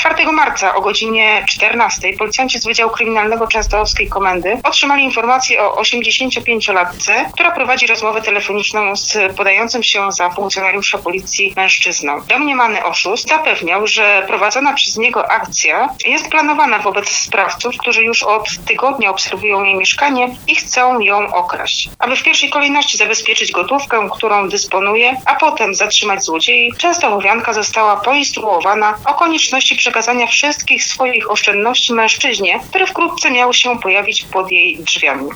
4 marca o godzinie 14 policjanci z Wydziału Kryminalnego Częstochowskiej Komendy otrzymali informację o 85-latce, która prowadzi rozmowę telefoniczną z podającym się za funkcjonariusza policji mężczyzną. Domniemany oszust zapewniał, że prowadzona przez niego akcja jest planowana wobec sprawców, którzy już od tygodnia obserwują jej mieszkanie i chcą ją okraść. Aby w pierwszej kolejności zabezpieczyć gotówkę, którą dysponuje, a potem zatrzymać złodziei, częstochowianka została poinstruowana o konieczności przekazania wszystkich swoich oszczędności mężczyźnie, który wkrótce miał się pojawić pod jej drzwiami.